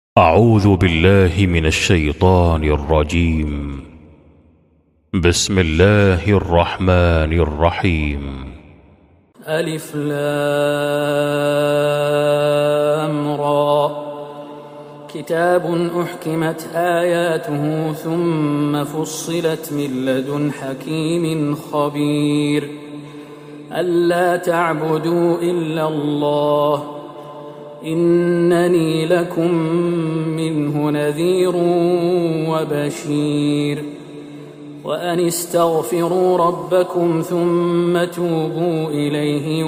أعوذ بالله من الشيطان الرجيم. بسم الله الرحمن الرحيم. ألف لام را كتاب أحكمت آياته ثم فصلت من لدن حكيم خبير ألا تعبدوا إلا الله إنني لكم منه نذير وبشير وأن استغفروا ربكم ثم توبوا إليه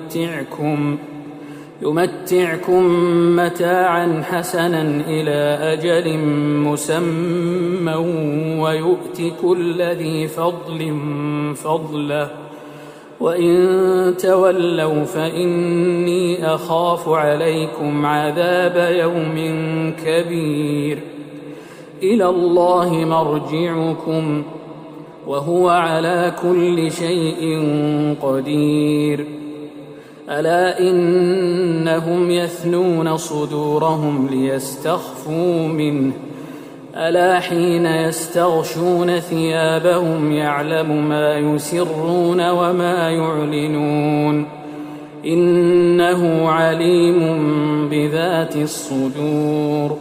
يمتعكم متاعا حسنا إلى أجل مسمى ويؤت كل ذي فضل فضله وإن تولوا فإني أخاف عليكم عذاب يوم كبير إلى الله مرجعكم وهو على كل شيء قدير ألا إنهم يثنون صدورهم ليستخفوا منه ألا حين يستغشون ثيابهم يعلم ما يسرون وما يعلنون إنه عليم بذات الصدور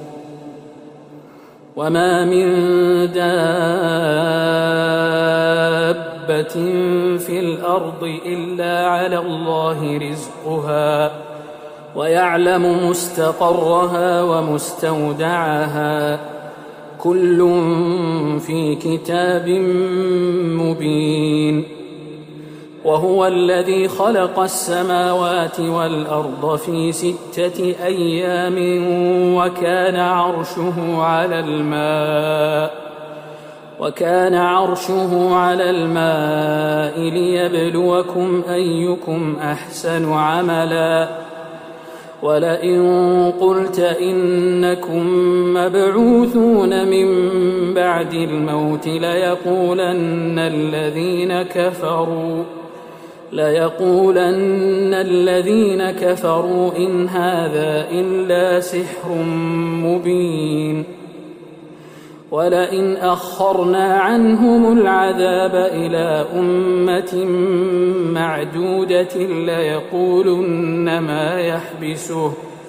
وما من دابة في الأرض إلا على الله رزقها ويعلم مستقرها ومستودعها كل في كتاب مبين وهو الذي خلق السماوات والأرض في 6 أيام وكان عرشه على الماء ليبلوكم أيكم أحسن عملا ولئن قلت إنكم مبعوثون من بعد الموت ليقولن الذين كفروا إن هذا إلا سحر مبين ولئن أخرنا عنهم العذاب إلى أمة معدودة ليقولن ما يحبسه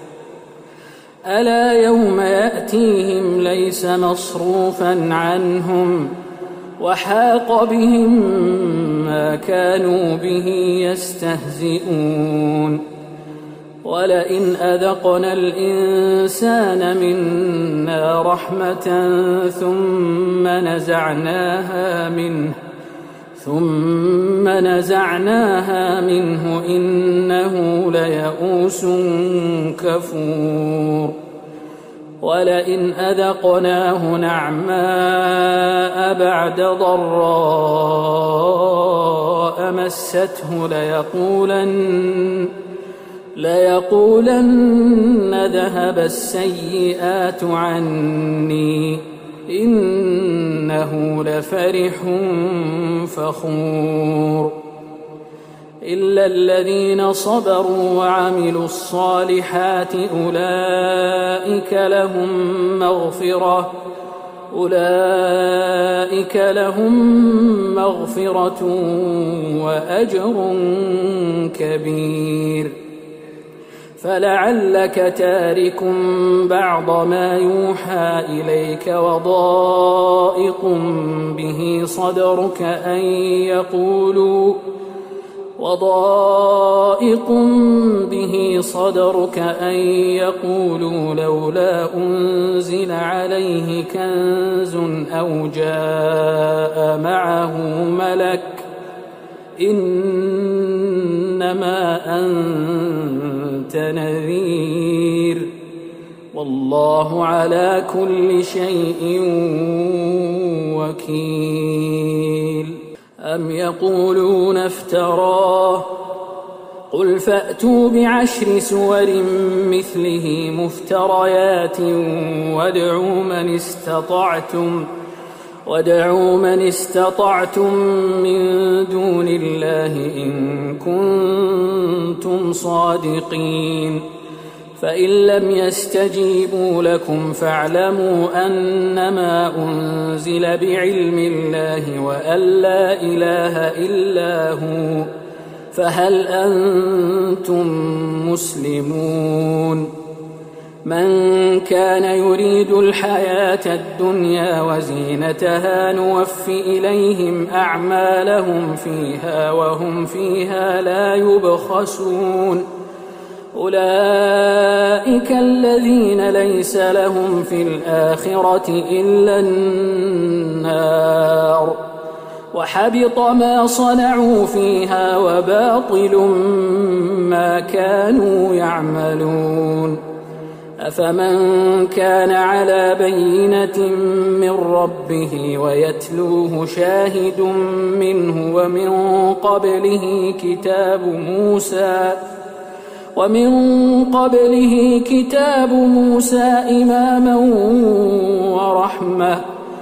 ألا يوم يأتيهم ليس مصروفا عنهم وحاق بهم ما كانوا به يستهزئون ولئن أذقنا الإنسان منا رحمة ثم نزعناها منه إنه ليئوس كفور ولئن أذقناه نعماء بعد ضراء مسته ليقولن ذهب السيئات عني إنه لفرح فخور إلا الذين صبروا وعملوا الصالحات أولئك لهم مغفرة وأجر كبير فلعلك تارك بعض ما يوحى إليك وضائق به صدرك أن يقولوا لولا أنزل عليه كنز أو جاء معه ملك إنما أنت نذير والله على كل شيء وكيل أم يقولون افتراه قل فأتوا ب10 سور مثله مفتريات وادعوا من استطعتم من دون الله إن كنتم صادقين فإن لم يستجيبوا لكم فاعلموا أنما أنزل بعلم الله وأن لا إله إلا هو فهل أنتم مسلمون من كان يريد الحياة الدنيا وزينتها نوف إليهم أعمالهم فيها وهم فيها لا يبخسون أولئك الذين ليس لهم في الآخرة إلا النار وحبط ما صنعوا فيها وباطل ما كانوا يعملون أفمن كان على بينة من ربه ويتلوه شاهد منه ومن قبله كتاب موسى إماما ورحمة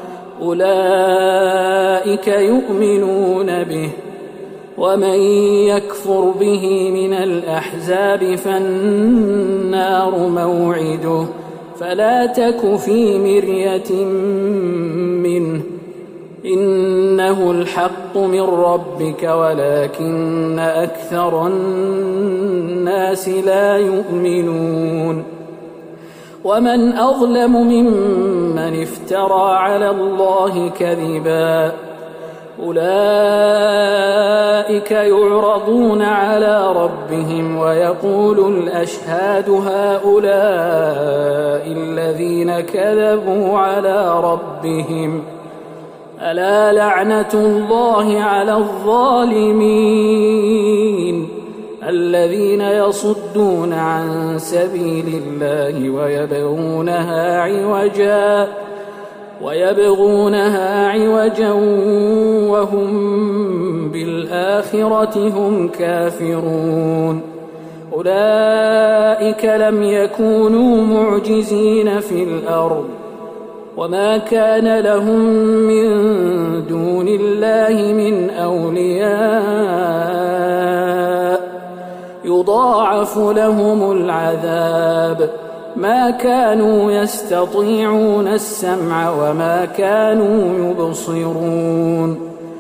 أولئك يؤمنون به ومن يكفر به من الأحزاب فالنار موعده فلا تك في مرية منه إنه الحق من ربك ولكن أكثر الناس لا يؤمنون ومن أظلم ممن افترى على الله كذبا أولئك يعرضون على ربهم ويقول الأشهاد هؤلاء الذين كذبوا على ربهم ألا لعنة الله على الظالمين الذين يصدون عن سبيل الله ويبغونها عوجا وهم بالآخرة هم كافرون أولئك لم يكونوا معجزين في الأرض وما كان لهم من دون الله من أولياء يضاعف لهم العذاب ما كانوا يستطيعون السمع وما كانوا يبصرون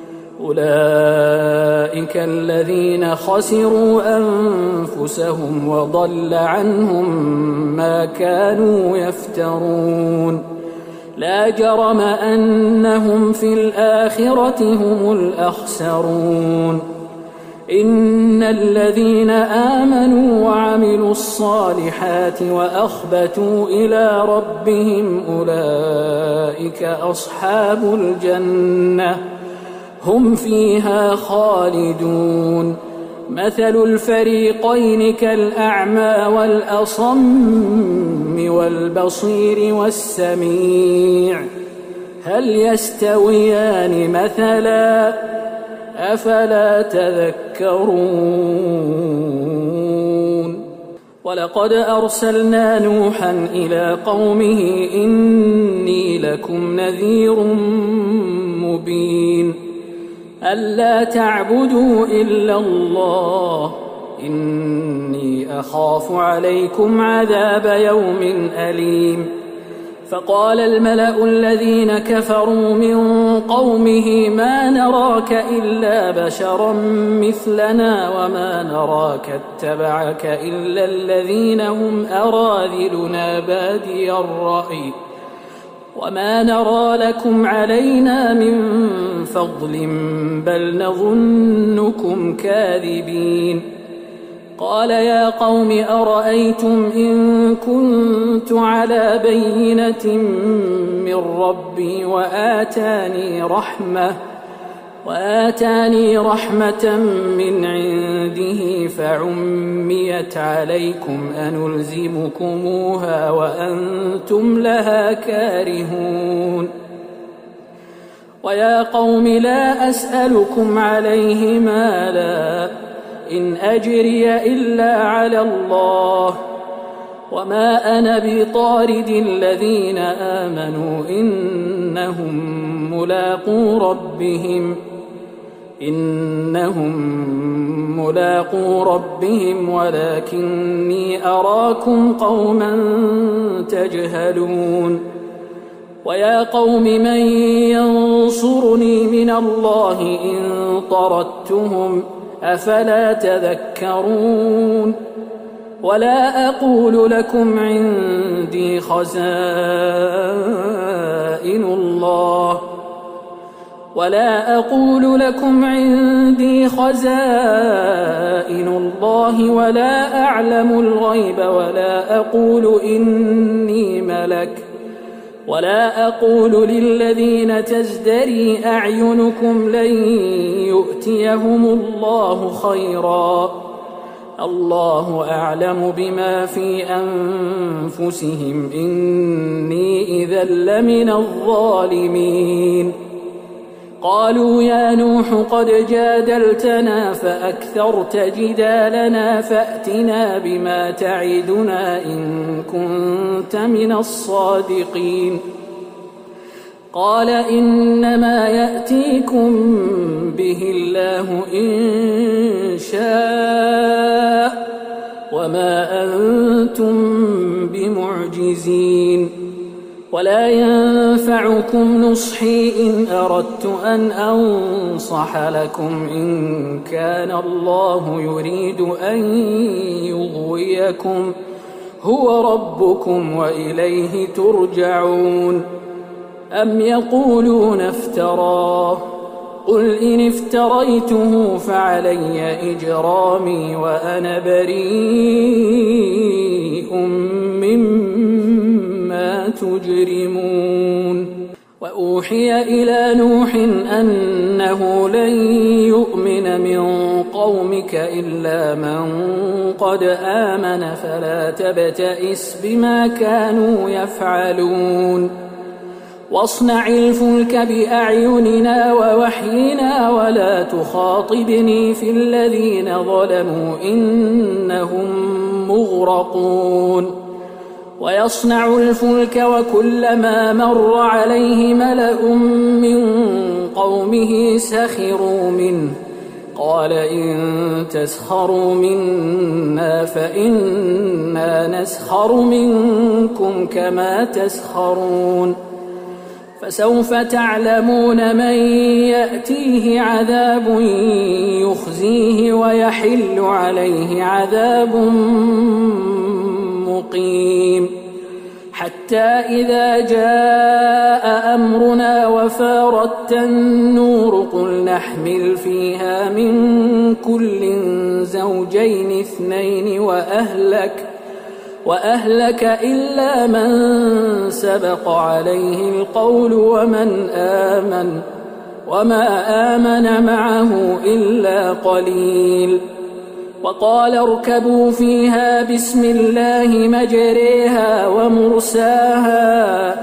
أولئك الذين خسروا أنفسهم وضل عنهم ما كانوا يفترون لا جرم أنهم في الآخرة هم الأخسرون إن الذين آمنوا وعملوا الصالحات وأخبتوا إلى ربهم أولئك أصحاب الجنة هم فيها خالدون مثل الفريقين كالأعمى والأصم والبصير والسميع هل يستويان مثلا أفلا تذكرون ولقد أرسلنا نوحا إلى قومه إني لكم نذير مبين ألا تعبدوا إلا الله إني أخاف عليكم عذاب يوم أليم فقال الملأ الذين كفروا من قومه ما نراك إلا بشرا مثلنا وما نراك اتبعك إلا الذين هم أراذلنا بادي الرأي وما نرى لكم علينا من فضل بل نظنكم كاذبين قال يا قوم أرأيتم إن كنت على بينة من ربي وآتاني رحمة من عنده فعميت عليكم أنلزمكموها وأنتم لها كارهون ويا قوم لا أسألكم عليه مالا إن أجري إلا على الله وما أنا بطارد الذين آمنوا إنهم ملاقو ربهم إنهم ملاقو ربهم ولكني أراكم قوما تجهلون ويا قوم من ينصرني من الله إن طردتهم أفلا تذكرون ولا أقول لكم عندي خزائن الله ولا أعلم الغيب ولا أقول إني ملك ولا أقول للذين تزدري أعينكم لن يؤتيهم الله خيرا الله أعلم بما في أنفسهم إني إذا لمن الظالمين قالوا يا نوح قد جادلتنا فأكثرت جدالنا فأتنا بما تعدنا إن كنت من الصادقين قال إنما يأتيكم به الله إن شاء وما أنتم بمعجزين ولا ينفعكم نصحي إن أردت أن أنصح لكم إن كان الله يريد أن يغويكم هو ربكم وإليه ترجعون أم يقولون افتراه قل إن افتريته فعلي إجرامي وأنا بريء مما تجرمون وأوحي إلى نوح أنه لن يؤمن من قومك إلا من قد آمن فلا تبتئس بما كانوا يفعلون واصنع الفلك بأعيننا ووحينا ولا تخاطبني في الذين ظلموا إنهم مغرقون ويصنع الفلك وكلما مر عليه ملأ من قومه سخروا منه قال إن تسخروا منا فإنا نسخر منكم كما تسخرون فسوف تعلمون من يأتيه عذاب يخزيه ويحل عليه عذاب مقيم حتى إذا جاء أمرنا وفارت النور قل نحمل فيها من كل زوجين اثنين وأهلك إلا من سبق عليه القول ومن آمن وما آمن معه إلا قليل وقال اركبوا فيها بسم الله مجريها ومرساها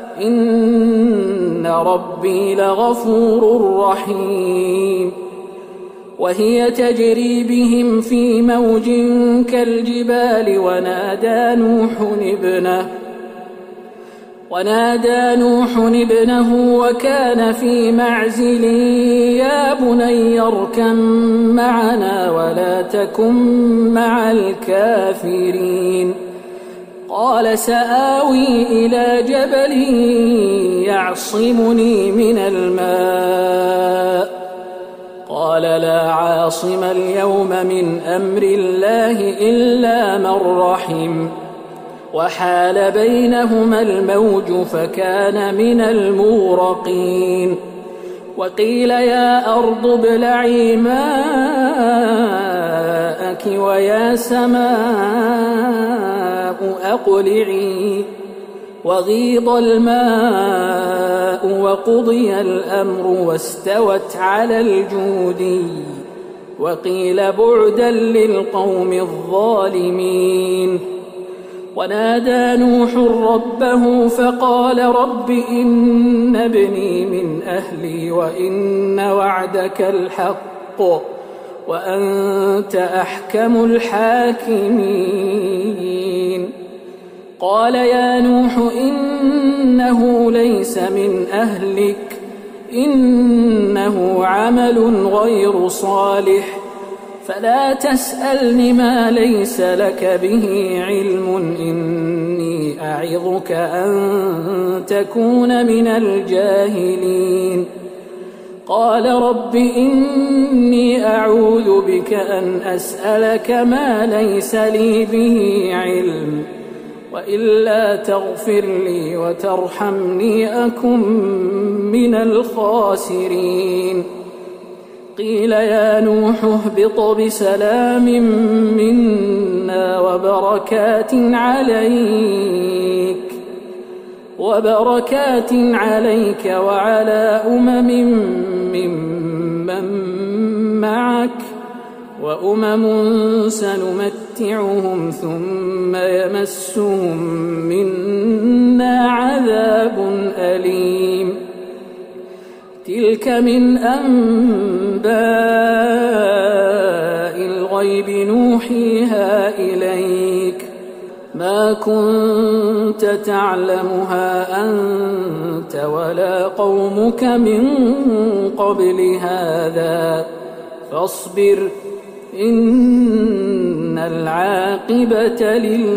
إن ربي لغفور رحيم وهي تجري بهم في موج كالجبال ونادى نوح ابنه وكان في معزل يا بني اركب معنا ولا تكن مع الكافرين قال سآوي إلى جبل يعصمني من الماء قال لا عاصم اليوم من أمر الله إلا من رحم وحال بينهما الموج فكان من المغرقين وقيل يا أرض ابلعي ماءك ويا سماء أقلعي وغيض الماء وقضي الأمر واستوت على الجودي وقيل بعدا للقوم الظالمين ونادى نوح ربه فقال رب إن ابني من أهلي وإن وعدك الحق وأنت أحكم الحاكمين قال يا نوح إنه ليس من أهلك إنه عمل غير صالح فلا تسألن ما ليس لك به علم إني أعظك أن تكون من الجاهلين قال رب إني أعوذ بك أن أسألك ما ليس لي به علم وإلا تغفر لي وترحمني أكن من الخاسرين قيل يا نوح اهبط بسلام منا وبركات عليك وعلى ممن معك وأمم سنمتعهم ثم يمسهم منا عذاب أليم تلك من أنباء الغيب نوحيها إليك ما كنت تعلمها أنت ولا قومك من قبل هذا فاصبر إن العاقبة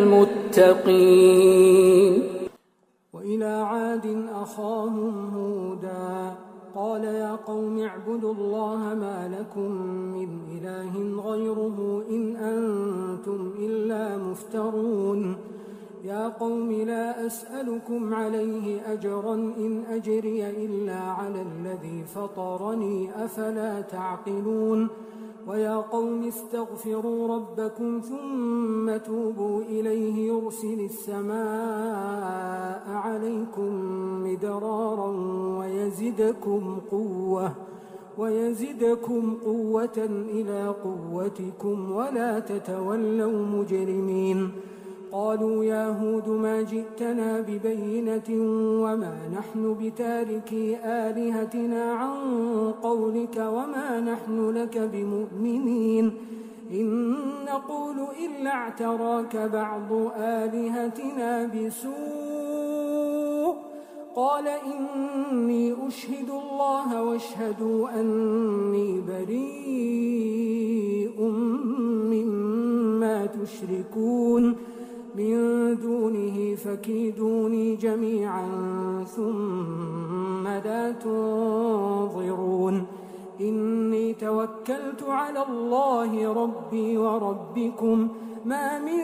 للمتقين وإلى عاد أخاهم هودا قال يا قوم اعبدوا الله ما لكم من إله غيره إن أنتم إلا مفترون يا قوم لا أسألكم عليه أجرا إن أجري إلا على الذي فطرني أفلا تعقلون ويا قوم استغفروا ربكم ثم توبوا إليه يرسل السماء عليكم مدرارا ويزدكم قوة إلى قوتكم ولا تتولوا مجرمين قالوا يا هود ما جئتنا ببينة وما نحن بتاركي آلهتنا عن قولك وما نحن لك بمؤمنين إن نقول إلا اعتراك بعض آلهتنا بسوء قال إني أشهد الله واشهدوا أني بريء مما تشركون من دونه فكيدوني جميعا ثم لا تنظرون إني توكلت على الله ربي وربكم ما من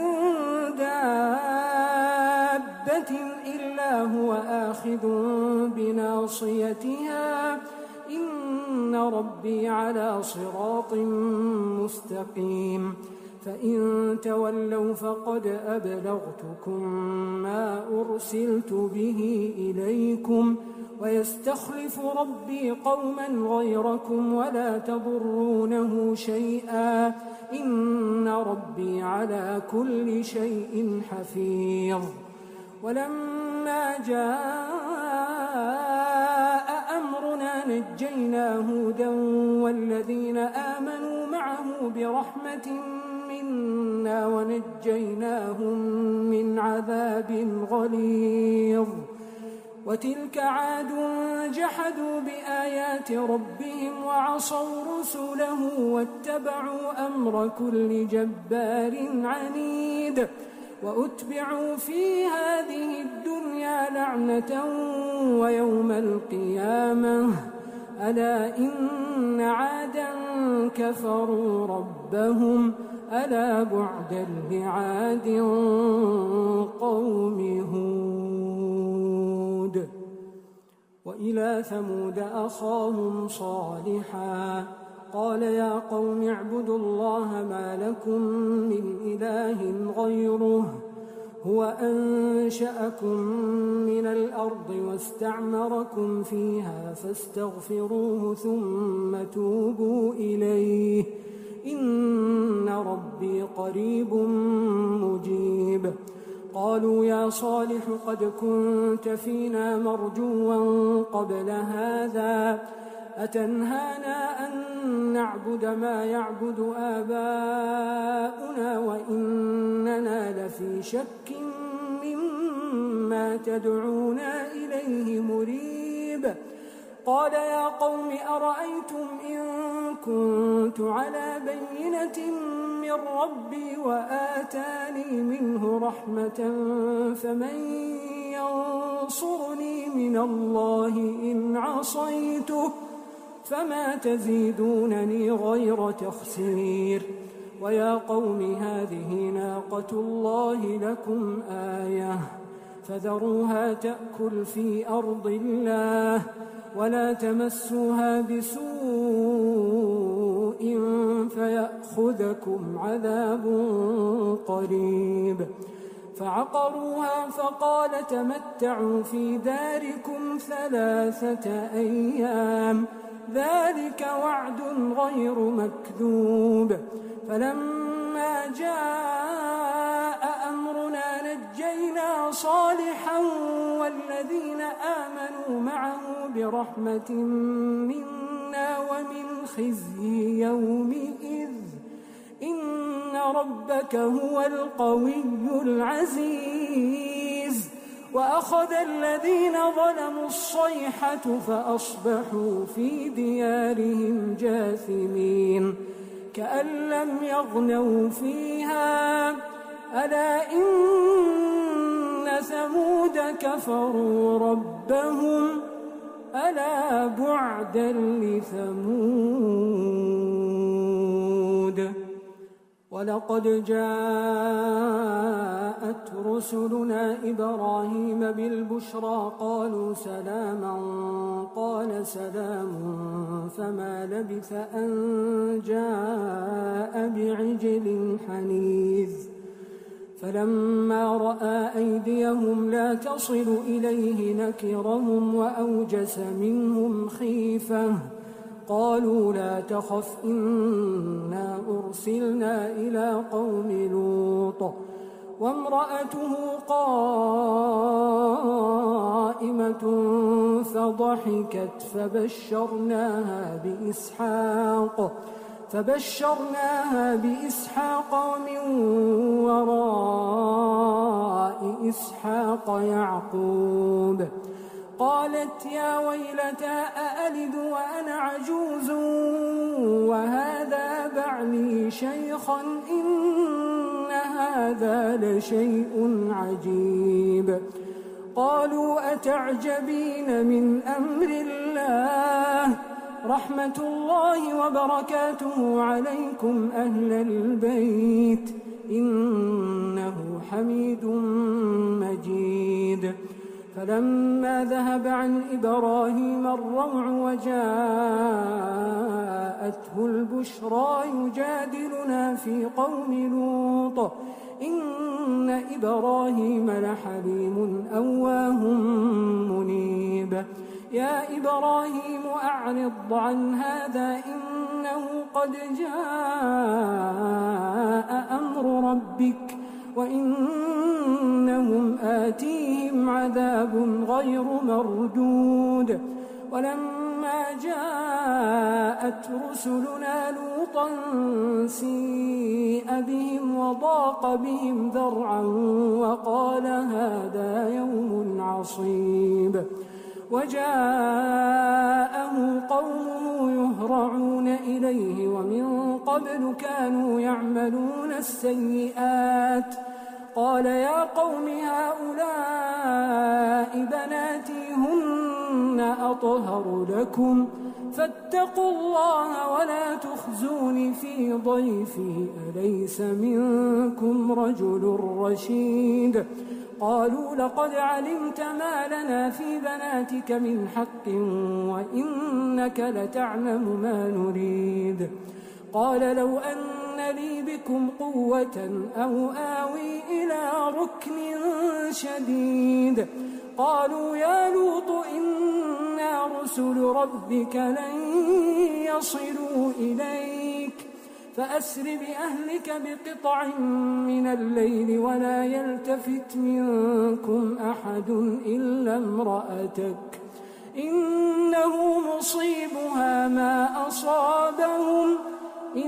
دابة إلا هو آخذ بناصيتها إن ربي على صراط مستقيم فإن تولوا فقد أبلغتكم ما أرسلت به إليكم ويستخلف ربي قوما غيركم ولا تضرونه شيئا إن ربي على كل شيء حفيظ ولما جاء أمرنا نجينا هودا والذين آمنوا معه برحمة منا ونجيناهم من عذاب غليظ وتلك عاد جحدوا بآيات ربهم وعصوا رسله واتبعوا أمر كل جبار عنيد وأتبعوا في هذه الدنيا لعنة ويوم القيامة ألا إن عادا كفروا ربهم ألا بعدا لعاد قوم هود وإلى ثمود أخاهم صالحا قال يا قوم اعبدوا الله ما لكم من إله غيره هو أنشأكم من الأرض واستعمركم فيها فاستغفروه ثم توبوا إليه إن ربي قريب مجيب قالوا يا صالح قد كنت فينا مرجوا قبل هذا أتنهانا أن نعبد ما يعبد آباؤنا وإننا لفي شك مما تدعونا إليه مريب قال يا قوم أرأيتم إن كنت على بينة من ربي وآتاني منه رحمة فمن ينصرني من الله إن عصيته فما تزيدونني غير تخسير ويا قوم هذه ناقة الله لكم آية فذروها تأكل في أرض الله ولا تمسوها بسوء فيأخذكم عذاب قريب فعقروها فقال تمتعوا في داركم 3 أيام ذلك وعد غير مكذوب فلما جاء أمرنا نجينا صالحا والذين آمنوا معه برحمة منا ومن خزي يومئذ إن ربك هو القوي العزيز وأخذ الذين ظلموا الصيحة فأصبحوا في ديارهم جاثمين كأن لم يغنوا فيها ألا إن ثمود كفروا ربهم ألا بعدا لثمود ولقد جاءت رسلنا إبراهيم بالبشرى قالوا سلاما قال سلام فما لبث أن جاء بعجل حنيذ فلما رأى أيديهم لا تصل إليه نكرهم وأوجس منهم خيفة قالوا لا تخف إنا أرسلنا إلى قوم لوط وامرأته قائمة فضحكت فبشرناها بإسحاق ومن وراء إسحاق يعقوب قالت يا ويلتى أألد وأنا عجوز وهذا بعلي شيخا إن هذا لشيء عجيب قالوا أتعجبين من أمر الله رحمة الله وبركاته عليكم أهل البيت إنه حميد مجيد فلما ذهب عن إبراهيم الروع وجاءته البشرى يجادلنا في قوم لوط إن إبراهيم لحليم أواه منيب يا إبراهيم أعرض عن هذا إنه قد جاء أمر ربك وإنهم آتيهم عذاب غير مردود ولما جاءت رسلنا لوطا سيء بهم وضاق بهم ذرعا وقال هذا يوم عصيب وجاءه قومه يهرعون إليه ومن قبل كانوا يعملون السيئات قال يا قوم هؤلاء بناتي هن أطهر لكم فاتقوا الله ولا تخزوني في ضيفي أليس منكم رجل رشيد قالوا لقد علمت ما لنا في بناتك من حق وإنك لتعلم ما نريد قال لو أن لي بكم قوة أو آوي إلى ركن شديد قالوا يا لوط إنا رسل ربك لن يصلوا إليك فأسر بأهلك بقطع من الليل ولا يلتفت منكم أحد إلا امرأتك إنه مصيبها ما أصابهم إن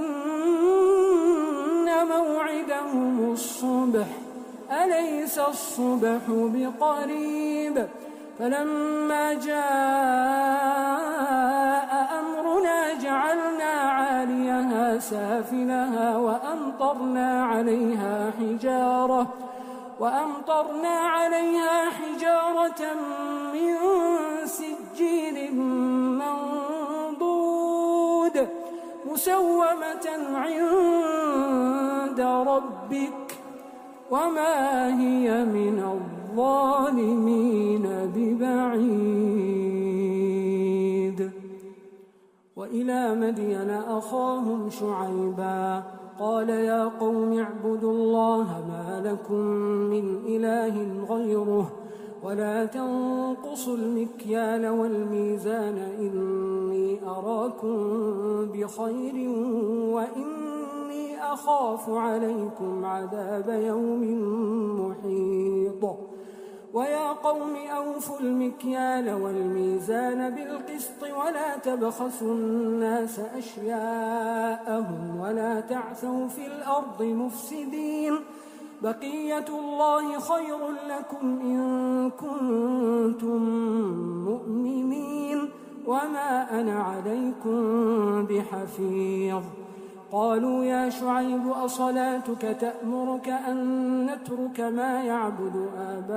موعدهم الصبح أليس الصبح بقريب فلما جاء أمرنا جعلنا عاليها سافلها وأمطرنا عليها حجارة من سجيل منضود مسومة عند ربك وما هي من الظالمين ببعيد. وإلى مدين أخاهم شعيبا قال يا قوم اعبدوا الله ما لكم من إله غيره ولا تنقصوا المكيال والميزان إني أراكم بخير وإني أخاف عليكم عذاب يوم محيط. ويا قوم أوفوا المكيال والميزان بالقسط ولا تبخسوا الناس أشياءهم ولا تعثوا في الأرض مفسدين بقية الله خير لكم إن كنتم مؤمنين وما أنا عليكم بحفيظ. قالوا يا شعيب أصلاتك تأمرك أن نترك ما يعبد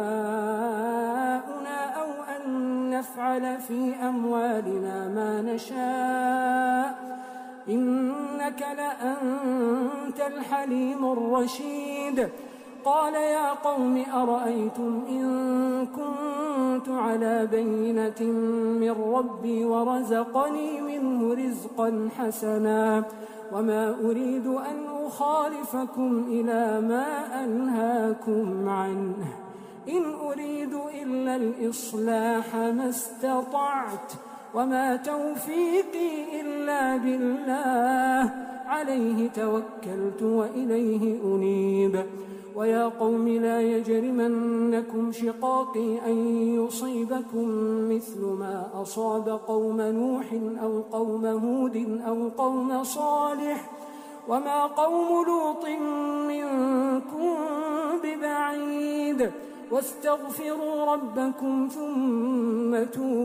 آباؤنا أو أن نفعل في أموالنا ما نشاء إنك لأنت الحليم الرشيد. قال يا قوم أرأيتم إن كنت على بينة من ربي ورزقني منه رزقا حسنا وما أريد أن أخالفكم إلى ما أنهاكم عنه إن أريد إلا الإصلاح ما استطعت وما توفيقي إلا بالله عليه توكلت وإليه أنيب. ويا قوم لا يجرمنكم شقاقي أن يصيبكم مثل ما أصاب قوم نوح أو قوم هود أو قوم صالح وما قوم لوط منكم ببعيد واستغفروا ربكم ثم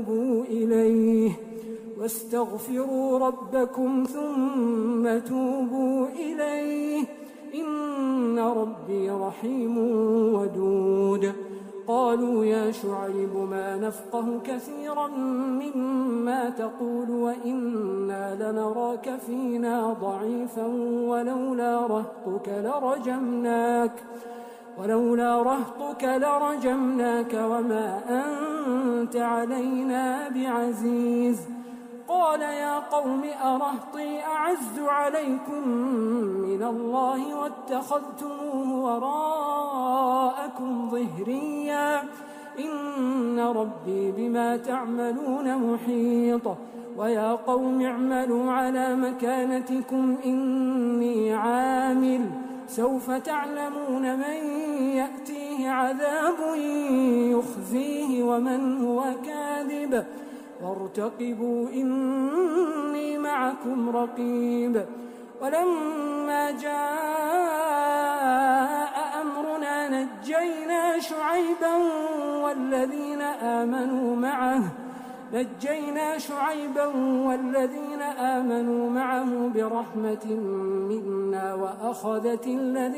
توبوا إليه إن ربي رحيم ودود. قالوا يا شعيب ما نفقه كثيرا مما تقول وإنا لنراك فينا ضعيفا ولولا رهطك لرجمناك وما أنت علينا بعزيز. قال يا قوم أرهطي أعز عليكم من الله واتخذتموه وراءكم ظهريا إن ربي بما تعملون محيط. ويا قوم اعملوا على مكانتكم إني عامل سوف تعلمون من يأتيه عذاب يخزيه ومن هو كاذب وارتقبوا إني معكم رقيب. ولما جاء أمرنا نجينا شعيبا والذين آمنوا معه برحمة منا وأخذت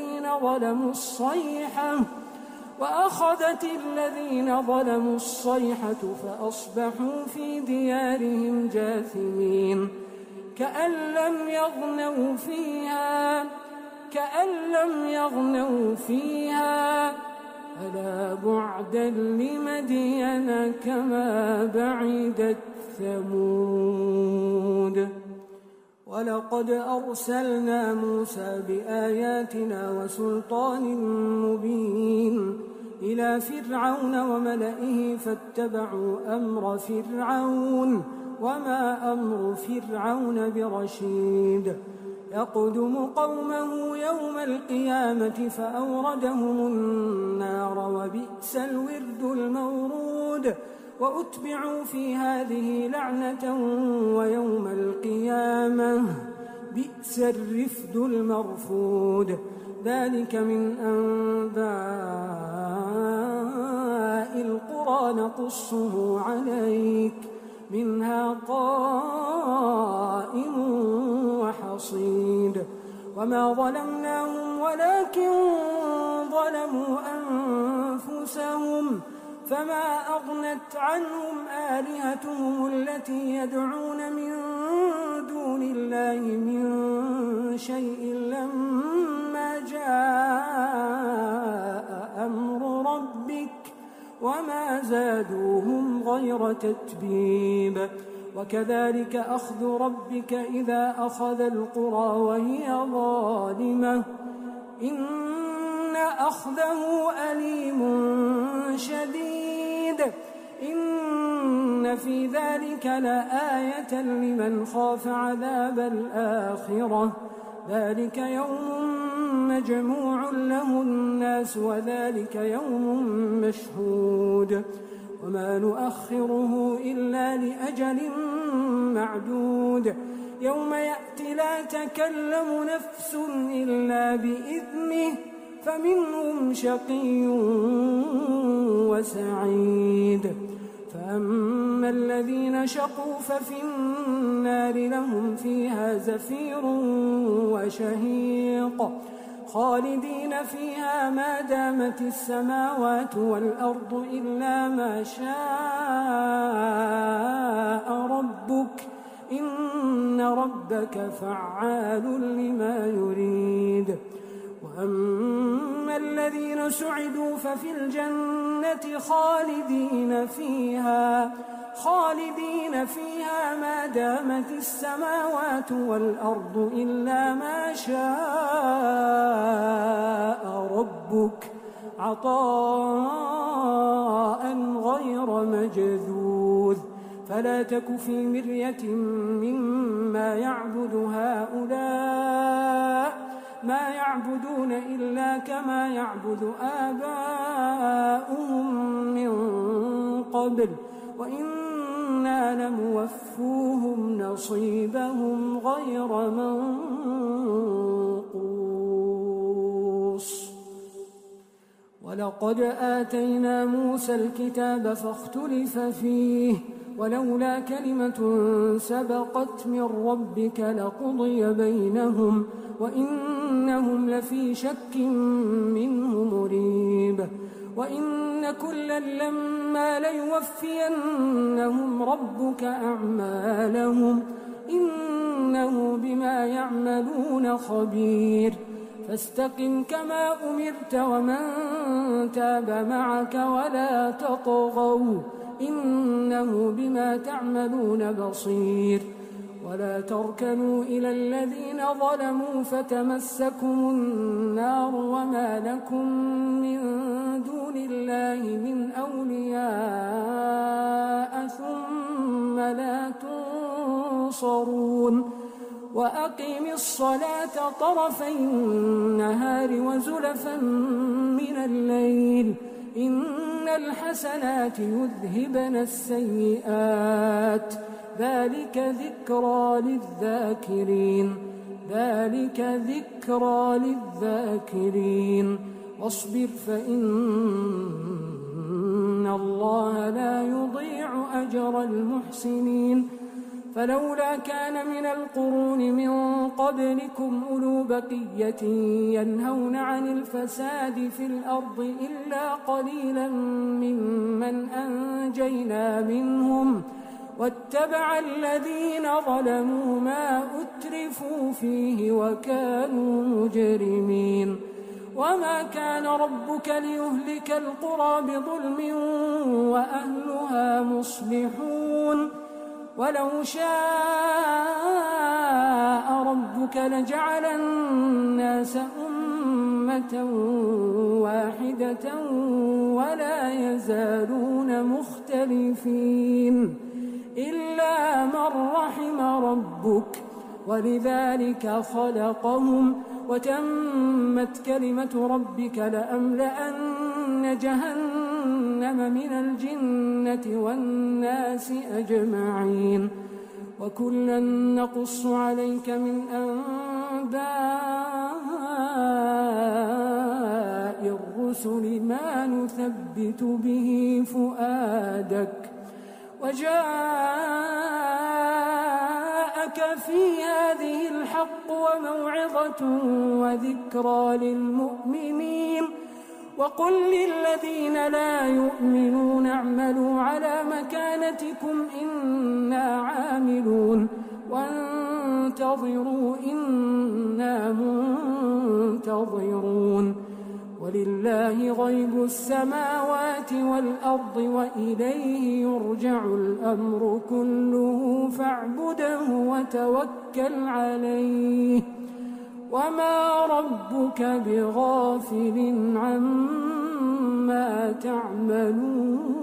الذين ظلموا الصيحة فأصبحوا في ديارهم جاثمين كأن لم يغنوا فيها ألا بعدا لمدين كما بعدت ثمود. ولقد أرسلنا موسى بآياتنا وسلطان مبين إلى فرعون وملئه فاتبعوا أمر فرعون وما أمر فرعون برشيد. يقدم قومه يوم القيامة فأوردهم النار وبئس الورد المورود. وأتبعوا في هذه لعنة ويوم القيامة بئس الرفد المرفود. ذلك من أنباء القرى نقصه عليك منها قائم وحصيد وما ظلمناهم ولكن ظلموا أنفسهم فما أغنت عنهم آلهتهم التي يدعون من دون الله من شيء لما جاء أمر ربك وما زادوهم غير تتبيب وكذلك أخذ ربك إذا أخذ القرى وهي ظالمة إن أخذه أليم شديد إن في ذلك لآية لمن خاف عذاب الآخرة ذلك يوم مجموع له الناس وذلك يوم مشهود وما نؤخره إلا لأجل معدود يوم يأتي لا تكلم نفس إلا بإذنه فمنهم شقي وسعيد فأما الذين شقوا ففي النار لهم فيها زفير وشهيق خالدين فيها ما دامت السماوات والأرض إلا ما شاء ربك إن ربك فعال لما يريد وأما الذين سعدوا ففي الجنة خالدين فيها ما دامت السماوات والأرض إلا ما شاء ربك عطاء غير مجذوذ فلا تك في مرية مما يعبد هؤلاء ما يعبدون إلا كما يعبد آباؤهم من قبل وإنا لموفوهم نصيبهم غير منقوص ولقد آتينا موسى الكتاب فاختلف فيه ولولا كلمة سبقت من ربك لقضي بينهم وإنهم لفي شك منه مريب وإن كلا لما ليوفينهم ربك أعمالهم إنه بما يعملون خبير فاستقم كما أمرت ومن تاب معك ولا تطغوا إنه بما تعملون بصير ولا تركنوا إلى الذين ظلموا فتمسكم النار وما لكم من دون الله من أولياء ثم لا تنصرون وأقم الصلاة طرفي النهار وزلفا من الليل إن الحسنات يذهبن السيئات ذلك ذكرى للذاكرين واصبر فإن الله لا يضيع أجر المحسنين فلولا كان من القرون من قبلكم أولو بقية ينهون عن الفساد في الأرض إلا قليلا ممن أنجينا منهم واتبع الذين ظلموا ما أترفوا فيه وكانوا مجرمين وما كان ربك ليهلك القرى بظلم وأهلها مصلحون ولو شاء ربك لجعل الناس أمة واحدة ولا يزالون مختلفين إلا من رحم ربك ولذلك خلقهم وتمت كلمة ربك لأملأن جهنم من الجنة والناس أجمعين وكلا نقص عليك من أنباء الرسل ما نثبت به فؤادك وجاءك في هذه الحق وموعظة وذكرى للمؤمنين وقل للذين لا يؤمنون اعملوا على مكانتكم إنا عاملون وانتظروا إنا منتظرون ولله غيب السماوات والأرض وإليه يرجع الأمر كله فاعبده وتوكل عليه وما ربك بغافل عما تعملون.